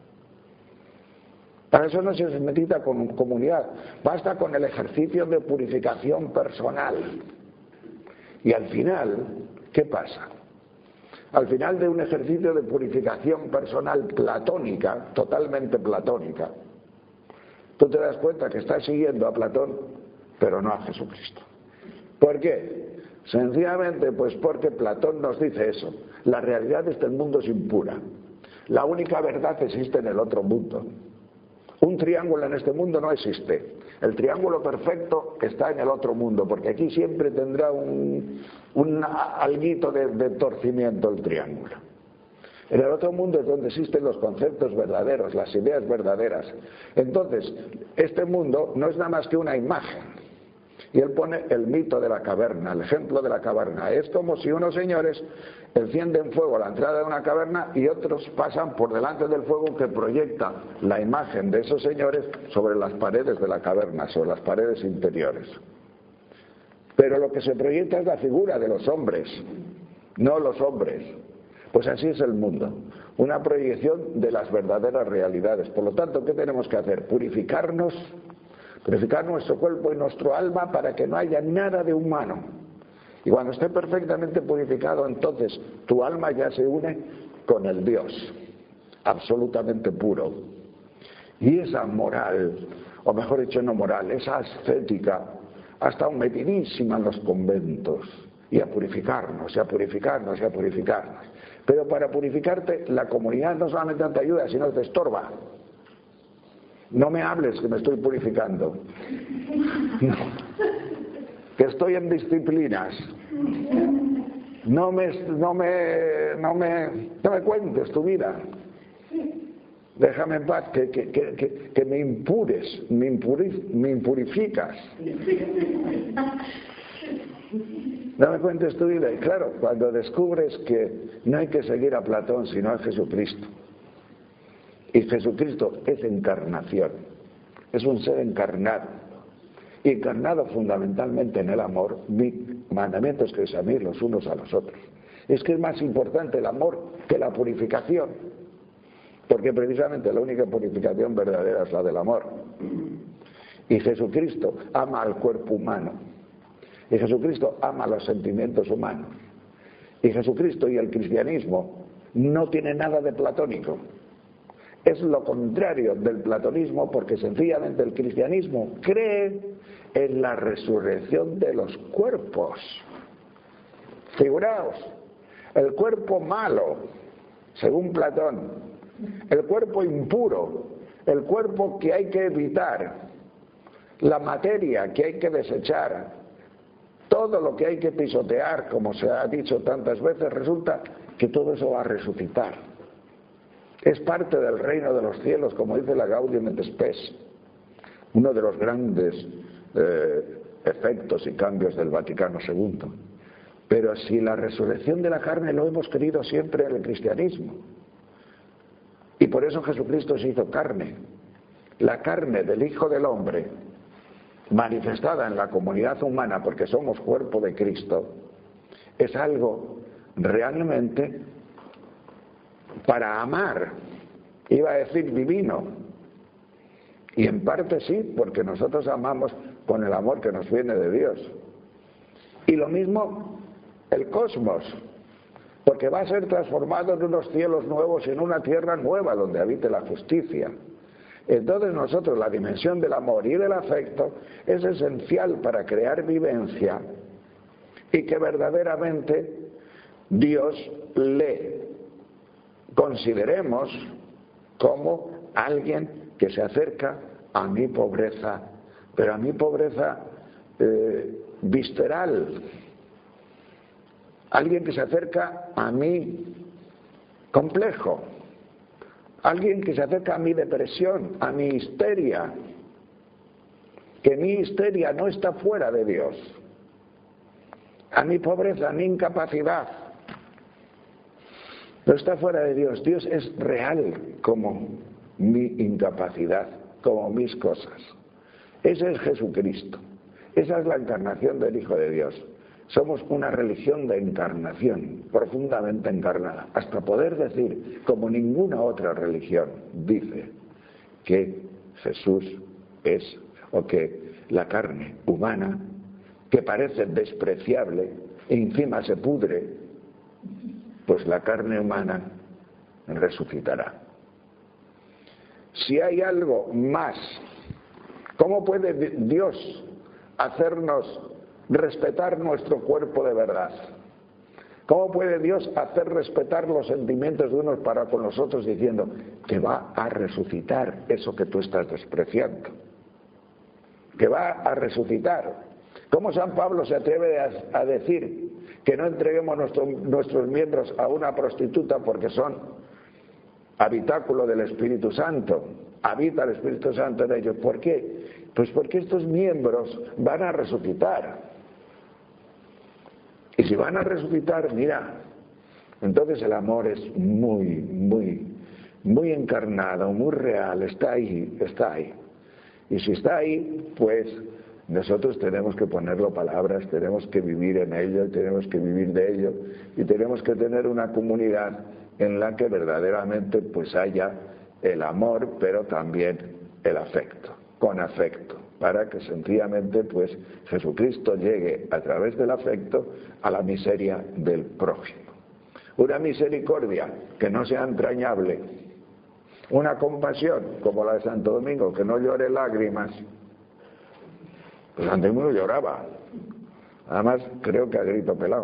Para eso no se necesita con comunidad. Basta con el ejercicio de purificación personal. Y al final, ¿qué pasa? Al final de un ejercicio de purificación personal platónica, totalmente platónica, tú te das cuenta que estás siguiendo a Platón, pero no a Jesucristo. ¿Por qué? Sencillamente, pues porque Platón nos dice eso. La realidad de este mundo es impura. La única verdad existe en el otro mundo. Un triángulo en este mundo no existe. El triángulo perfecto está en el otro mundo, porque aquí siempre tendrá un, un alguito de, de torcimiento el triángulo. En el otro mundo es donde existen los conceptos verdaderos, las ideas verdaderas. Entonces, este mundo no es nada más que una imagen. Y él pone el mito de la caverna, el ejemplo de la caverna. Es como si unos señores encienden fuego a la entrada de una caverna y otros pasan por delante del fuego que proyecta la imagen de esos señores sobre las paredes de la caverna, sobre las paredes interiores. Pero lo que se proyecta es la figura de los hombres, no los hombres. Pues así es el mundo, una proyección de las verdaderas realidades. Por lo tanto, ¿qué tenemos que hacer? Purificarnos Purificar nuestro cuerpo y nuestro alma para que no haya nada de humano. Y cuando esté perfectamente purificado, entonces tu alma ya se une con el Dios, absolutamente puro. Y esa moral, o mejor dicho, no moral, esa ascética, ha estado metidísima en los conventos. Y a purificarnos, y a purificarnos, y a purificarnos. Pero para purificarte, la comunidad no solamente te ayuda, sino te estorba. No me hables que me estoy purificando. No. Que estoy en disciplinas. No me, no me, no me, no me cuentes tu vida. Déjame en paz, que, que, que, que me impures, me, impuri, me impurificas. No me cuentes tu vida. Y claro, cuando descubres que no hay que seguir a Platón, sino a Jesucristo. Y Jesucristo es encarnación, es un ser encarnado. Y encarnado fundamentalmente en el amor. Mi mandamiento es que os améis los unos a los otros. Es que es más importante el amor que la purificación. Porque precisamente la única purificación verdadera es la del amor. Y Jesucristo ama al cuerpo humano. Y Jesucristo ama los sentimientos humanos. Y Jesucristo y el cristianismo no tienen nada de platónico. Es lo contrario del platonismo, porque sencillamente el cristianismo cree en la resurrección de los cuerpos. Figuraos, el cuerpo malo, según Platón, el cuerpo impuro, el cuerpo que hay que evitar, la materia que hay que desechar, todo lo que hay que pisotear, como se ha dicho tantas veces, resulta que todo eso va a resucitar. Es parte del reino de los cielos, como dice la Gaudium et Spes, uno de los grandes eh, efectos y cambios del Vaticano segundo. Pero si la resurrección de la carne lo hemos querido siempre en el cristianismo, y por eso Jesucristo se hizo carne, la carne del Hijo del Hombre, manifestada en la comunidad humana, porque somos cuerpo de Cristo, es algo realmente para amar, iba a decir divino, y en parte sí, porque nosotros amamos con el amor que nos viene de Dios. Y lo mismo el cosmos, porque va a ser transformado en unos cielos nuevos y en una tierra nueva donde habite la justicia. Entonces nosotros la dimensión del amor y del afecto es esencial para crear vivencia y que verdaderamente Dios le consideremos como alguien que se acerca a mi pobreza, pero a mi pobreza eh, visceral, alguien que se acerca a mi complejo, alguien que se acerca a mi depresión, a mi histeria, que mi histeria no está fuera de Dios, a mi pobreza, a mi incapacidad. No está fuera de Dios. Dios es real como mi incapacidad, como mis cosas. Ese es Jesucristo. Esa es la encarnación del Hijo de Dios. Somos una religión de encarnación, profundamente encarnada, hasta poder decir, como ninguna otra religión dice, que Jesús es, o que la carne humana, que parece despreciable, e encima se pudre, pues la carne humana resucitará. Si hay algo más, ¿cómo puede Dios hacernos respetar nuestro cuerpo de verdad? ¿Cómo puede Dios hacer respetar los sentimientos de unos para con los otros diciendo que va a resucitar eso que tú estás despreciando? Que va a resucitar. ¿Cómo San Pablo se atreve a, a decir que no entreguemos nuestro, nuestros miembros a una prostituta porque son habitáculo del Espíritu Santo? Habita el Espíritu Santo en ellos. ¿Por qué? Pues porque estos miembros van a resucitar. Y si van a resucitar, mira, entonces el amor es muy, muy, muy encarnado, muy real, está ahí, está ahí. Y si está ahí, pues nosotros tenemos que ponerlo palabras, tenemos que vivir en ello, tenemos que vivir de ello y tenemos que tener una comunidad en la que verdaderamente pues haya el amor, pero también el afecto. con afecto, para que sencillamente pues Jesucristo llegue a través del afecto a la miseria del prójimo. Una misericordia que no sea entrañable, una compasión como la de Santo Domingo, que no llore lágrimas. Pues Santo Domingo lloraba, además creo que a grito pelado.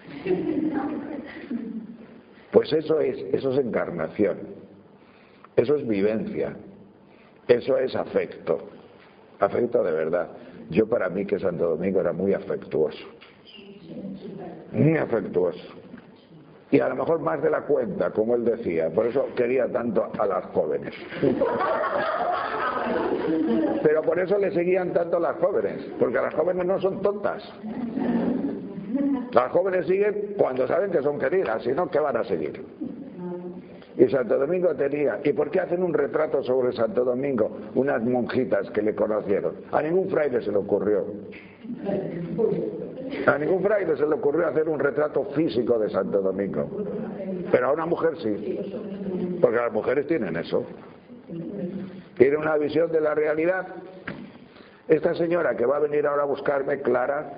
Pues eso es, eso es encarnación, eso es vivencia, eso es afecto, afecto de verdad. Yo para mí que Santo Domingo era muy afectuoso, muy afectuoso. Y a lo mejor más de la cuenta, como él decía, por eso quería tanto a las jóvenes. Pero por eso le seguían tanto a las jóvenes, porque las jóvenes no son tontas. Las jóvenes siguen cuando saben que son queridas, si no, ¿qué van a seguir? Y Santo Domingo tenía, ¿y por qué hacen un retrato sobre Santo Domingo? Unas monjitas que le conocieron. A ningún fraile se le ocurrió. A ningún fraile se le ocurrió hacer un retrato físico de Santo Domingo. Pero a una mujer sí. Porque las mujeres tienen eso. Tienen una visión de la realidad. Esta señora que va a venir ahora a buscarme, Clara,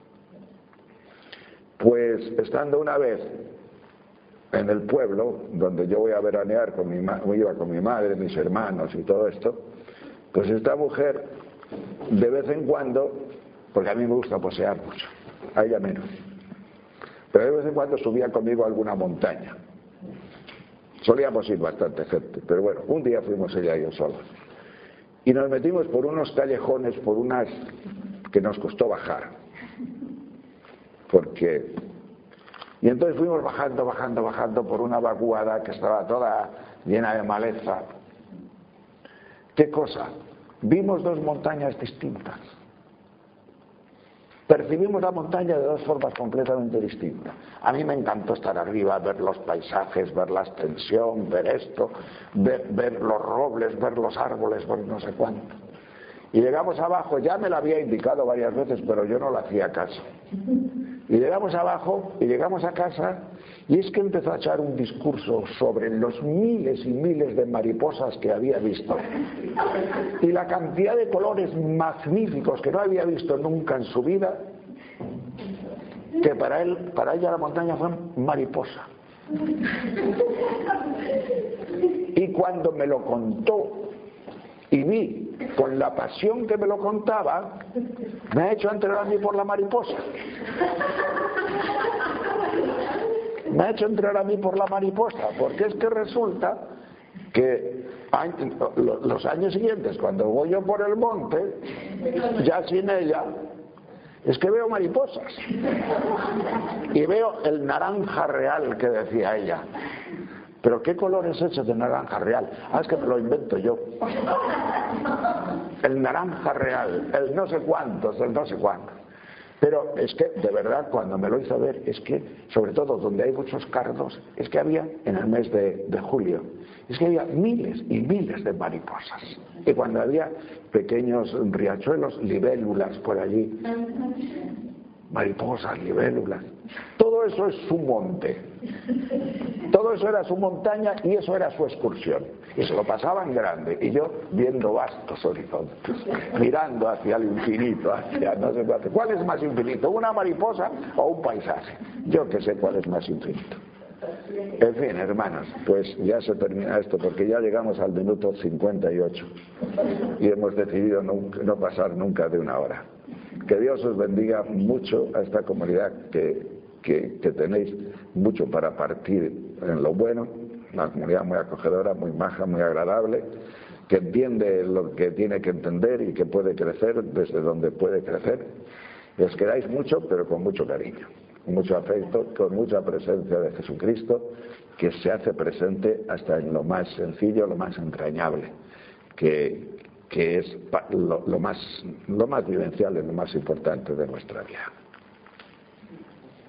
pues estando una vez en el pueblo, donde yo voy a veranear, con mi ma- iba con mi madre, mis hermanos y todo esto, pues esta mujer, de vez en cuando, porque a mí me gusta pasear mucho, a ella menos, pero de vez en cuando subía conmigo a alguna montaña. Solíamos ir bastante gente, pero bueno, un día fuimos ella y yo solos. Y nos metimos por unos callejones, por unas que nos costó bajar. Porque... Y entonces fuimos bajando, bajando, bajando por una vaguada que estaba toda llena de maleza. ¿Qué cosa? Vimos dos montañas distintas. Percibimos la montaña de dos formas completamente distintas. A mí me encantó estar arriba, ver los paisajes, ver la extensión, ver esto, ver, ver los robles, ver los árboles, ver no sé cuánto. Y llegamos abajo, ya me lo había indicado varias veces, pero yo no le hacía caso. Y llegamos abajo, y llegamos a casa, y es que empezó a echar un discurso sobre los miles y miles de mariposas que había visto. Y la cantidad de colores magníficos que no había visto nunca en su vida, que para él, para ella la montaña fue mariposa. Y cuando me lo contó, y vi con la pasión que me lo contaba, me ha hecho entrar a mí por la mariposa. Me ha hecho entrar a mí por la mariposa, porque es que resulta que los años siguientes, cuando voy yo por el monte, ya sin ella, es que veo mariposas. Y veo el naranja real que decía ella. ¿Pero qué color es ese de naranja real? Ah, es que me lo invento yo. El naranja real, el no sé cuántos, el no sé cuántos. Pero es que, de verdad, cuando me lo hizo ver, es que, sobre todo donde hay muchos cardos, es que había, en el mes de, de julio, es que había miles y miles de mariposas. Y cuando había pequeños riachuelos, libélulas por allí, mariposas, libélulas, todo eso es su monte. Todo eso era su montaña y eso era su excursión. Y se lo pasaba en grande. Y yo viendo vastos horizontes, mirando hacia el infinito, hacia no sé cuál. ¿Cuál es más infinito? ¿Una mariposa o un paisaje? Yo que sé cuál es más infinito. En fin, hermanos, pues ya se termina esto porque ya llegamos al minuto cincuenta y ocho y hemos decidido no, no pasar nunca de una hora. Que Dios os bendiga mucho a esta comunidad que, que, que tenéis mucho para partir en lo bueno, una comunidad muy acogedora, muy maja, muy agradable, que entiende lo que tiene que entender y que puede crecer desde donde puede crecer. Y os queráis mucho, pero con mucho cariño, con mucho afecto, con mucha presencia de Jesucristo, que se hace presente hasta en lo más sencillo, lo más entrañable, que, que es lo, lo, más, lo más vivencial y lo más importante de nuestra vida.